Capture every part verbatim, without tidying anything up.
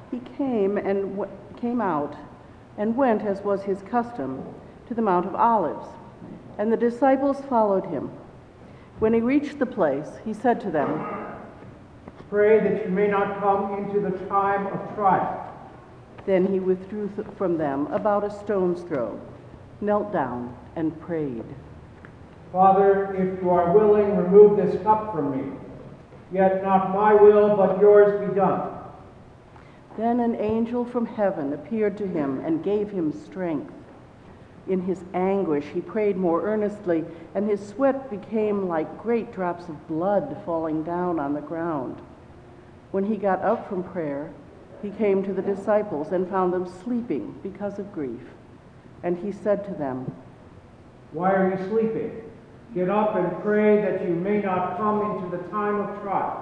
He came and w- came out and went, as was his custom, to the Mount of Olives, and the disciples followed him. When he reached the place, he said to them, "Pray that you may not come into the time of trial." Then he withdrew th- from them about a stone's throw, knelt down, and prayed. "Father, if you are willing, remove this cup from me. Yet not my will, but yours be done." Then an angel from heaven appeared to him and gave him strength. In his anguish he prayed more earnestly, and his sweat became like great drops of blood falling down on the ground. When he got up from prayer, he came to the disciples and found them sleeping because of grief. And he said to them, "Why are you sleeping? Get up and pray that you may not come into the time of trial."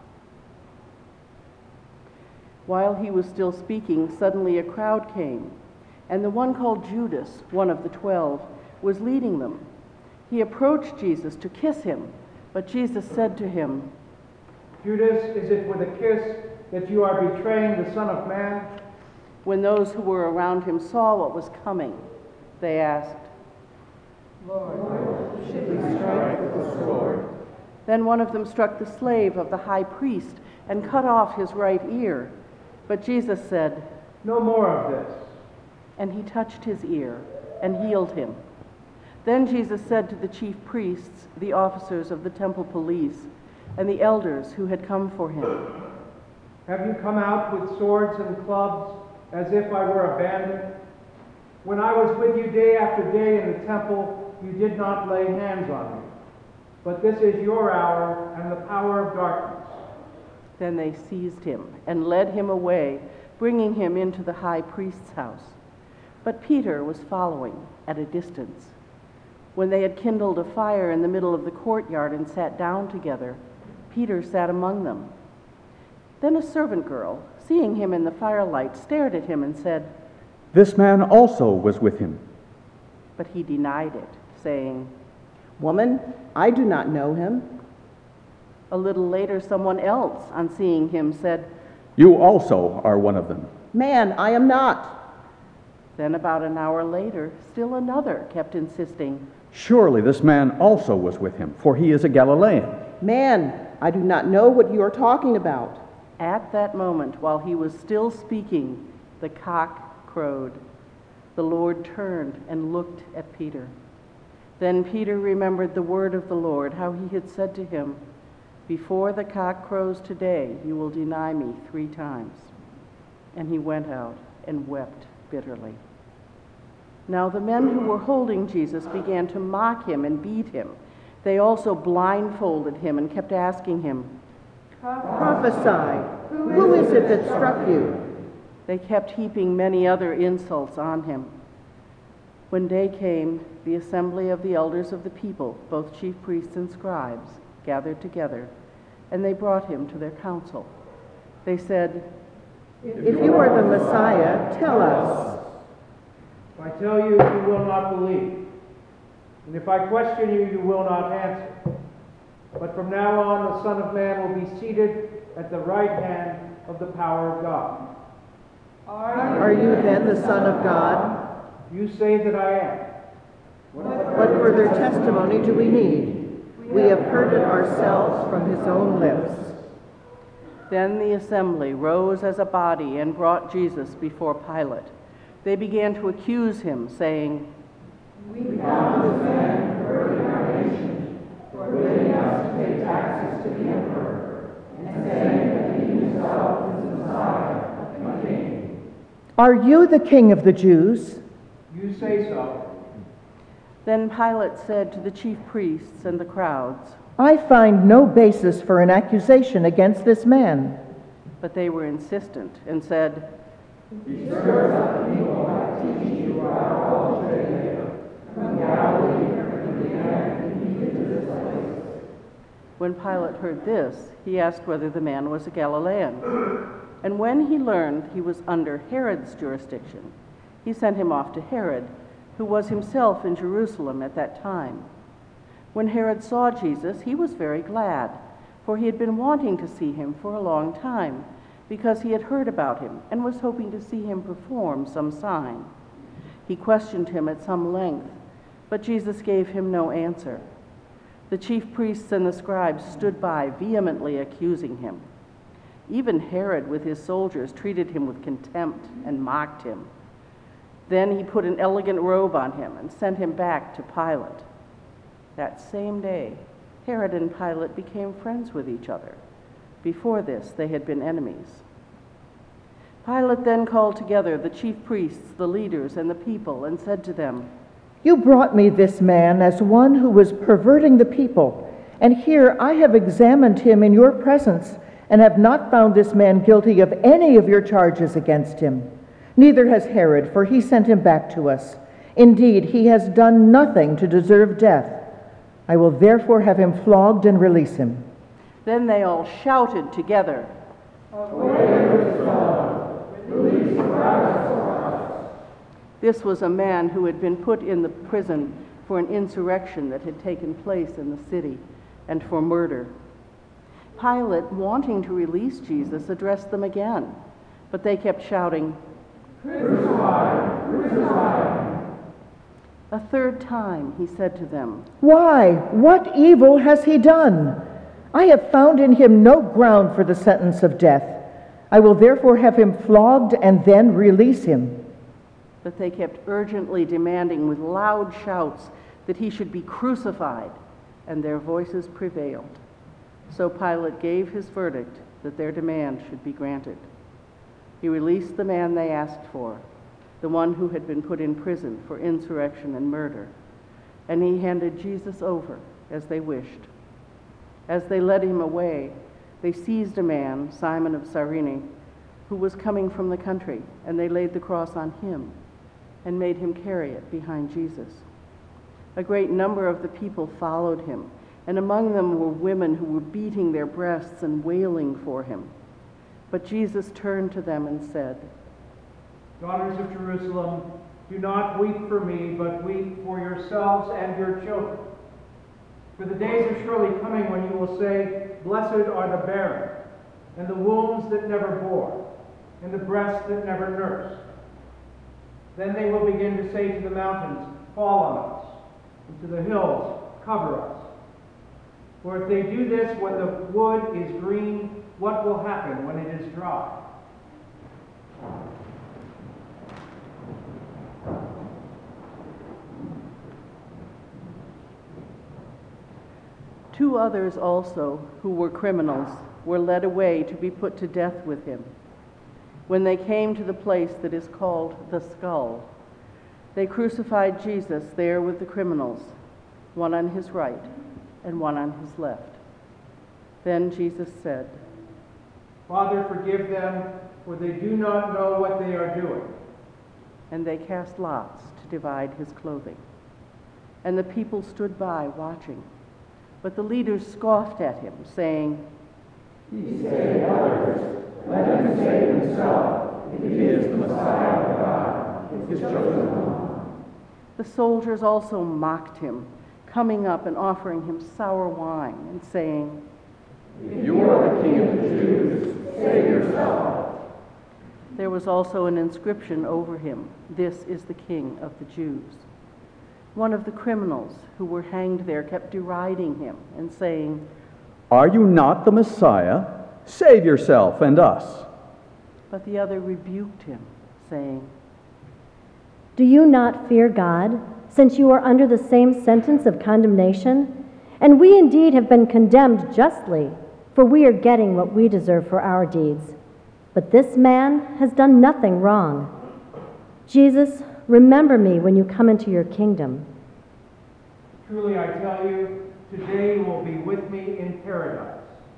While he was still speaking, suddenly a crowd came, and the one called Judas, one of the twelve, was leading them. He approached Jesus to kiss him, but Jesus said to him, "Judas, is it with a kiss that you are betraying the Son of Man?" When those who were around him saw what was coming, they asked, "Lord, should we strike with the sword?" Then one of them struck the slave of the high priest and cut off his right ear. But Jesus said, "No more of this." And he touched his ear and healed him. Then Jesus said to the chief priests, the officers of the temple police, and the elders who had come for him, "Have you come out with swords and clubs as if I were a bandit? When I was with you day after day in the temple, you did not lay hands on me. But this is your hour and the power of darkness." Then they seized him and led him away, bringing him into the high priest's house. But Peter was following at a distance. When they had kindled a fire in the middle of the courtyard and sat down together, Peter sat among them. Then a servant girl, seeing him in the firelight, stared at him and said, "This man also was with him." But he denied it, saying, "Woman, I do not know him." A little later, someone else, on seeing him, said, "You also are one of them." "Man, I am not." Then about an hour later, still another kept insisting, "Surely this man also was with him, for he is a Galilean." "Man, I do not know what you are talking about." At that moment, while he was still speaking, the cock crowed. The Lord turned and looked at Peter. Then Peter remembered the word of the Lord, how he had said to him, "Before the cock crows today, you will deny me three times." And he went out and wept bitterly. Now the men who were holding Jesus began to mock him and beat him. They also blindfolded him and kept asking him, "Prophesy, who is it that struck you?" They kept heaping many other insults on him. When day came, the assembly of the elders of the people, both chief priests and scribes, gathered together, and they brought him to their council. They said, "If you are the Messiah, tell us." "If I tell you, you will not believe. And if I question you, you will not answer. But from now on, the Son of Man will be seated at the right hand of the power of God." "Are you then the Son of God?" "You say that I am." "What further testimony do we need? We have heard it ourselves from his own lips." Then the assembly rose as a body and brought Jesus before Pilate. They began to accuse him, saying, "We found this man hurting our nation, forbidding us to pay taxes to the emperor, and saying that he himself is the Messiah, the King." "Are you the King of the Jews?" "You say so." Then Pilate said to the chief priests and the crowds, "I find no basis for an accusation against this man." But they were insistent and said, "He stirs up the people by teaching you about all Judea, from Galilee, where he began, and he came to this place." When Pilate heard this, he asked whether the man was a Galilean. And when he learned he was under Herod's jurisdiction, he sent him off to Herod, who was himself in Jerusalem at that time. When Herod saw Jesus, he was very glad, for he had been wanting to see him for a long time, because he had heard about him and was hoping to see him perform some sign. He questioned him at some length, but Jesus gave him no answer. The chief priests and the scribes stood by, vehemently accusing him. Even Herod with his soldiers treated him with contempt and mocked him. Then he put an elegant robe on him and sent him back to Pilate. That same day, Herod and Pilate became friends with each other. Before this, they had been enemies. Pilate then called together the chief priests, the leaders, and the people, and said to them, "You brought me this man as one who was perverting the people, and here I have examined him in your presence, and have not found this man guilty of any of your charges against him. Neither has Herod, for he sent him back to us. Indeed, he has done nothing to deserve death. I will therefore have him flogged and release him." Then they all shouted together, This was a man who had been put in the prison for an insurrection that had taken place in the city and for murder. Pilate, wanting to release Jesus, addressed them again, but they kept shouting, "Crucify! Crucify!" A third time he said to them, "Why? What evil has he done? I have found in him no ground for the sentence of death. I will therefore have him flogged and then release him." But they kept urgently demanding with loud shouts that he should be crucified, and their voices prevailed. So Pilate gave his verdict that their demand should be granted. He released the man they asked for, the one who had been put in prison for insurrection and murder, and he handed Jesus over as they wished. As they led him away, they seized a man, Simon of Cyrene, who was coming from the country, and they laid the cross on him and made him carry it behind Jesus. A great number of the people followed him, and among them were women who were beating their breasts and wailing for him. But Jesus turned to them and said, "Daughters of Jerusalem, do not weep for me, but weep for yourselves and your children. For the days are surely coming when you will say, 'Blessed are the barren, and the wombs that never bore, and the breasts that never nursed.' Then they will begin to say to the mountains, 'Fall on us,' and to the hills, 'Cover us.' For if they do this when the wood is green, what will happen when it is dry?" Two others also, who were criminals, were led away to be put to death with him. When they came to the place that is called the Skull, they crucified Jesus there with the criminals, one on his right and one on his left. Then Jesus said, "Father, forgive them, for they do not know what they are doing." And they cast lots to divide his clothing. And the people stood by watching. But the leaders scoffed at him, saying, "He saved others. Let him save himself, if he is the Messiah of God, his chosen one." The soldiers also mocked him, coming up and offering him sour wine and saying, "If you are the King of the Jews, save yourself." There was also an inscription over him, "This is the King of the Jews." One of the criminals who were hanged there kept deriding him and saying, "Are you not the Messiah? Save yourself and us." But the other rebuked him, saying, "Do you not fear God, since you are under the same sentence of condemnation? And we indeed have been condemned justly, for we are getting what we deserve for our deeds. But this man has done nothing wrong. Jesus, remember me when you come into your kingdom." Truly I tell you, today you will be with me in paradise.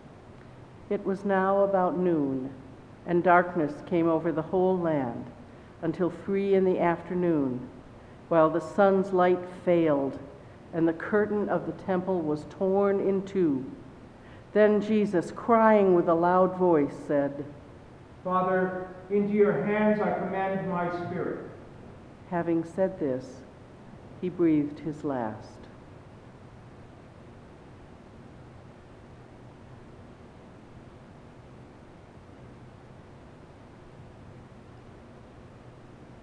It was now about noon, and darkness came over the whole land until three in the afternoon, while the sun's light failed and the curtain of the temple was torn in two. Then Jesus, crying with a loud voice, said, "Father, into your hands I commend my spirit." Having said this, he breathed his last.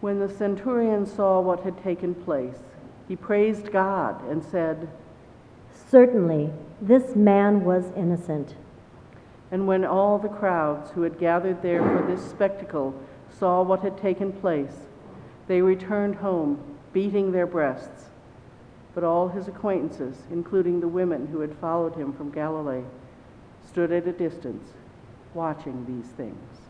When the centurion saw what had taken place, he praised God and said, "Certainly, this man was innocent." And when all the crowds who had gathered there for this spectacle saw what had taken place, they returned home, beating their breasts. But all his acquaintances, including the women who had followed him from Galilee, stood at a distance, watching these things.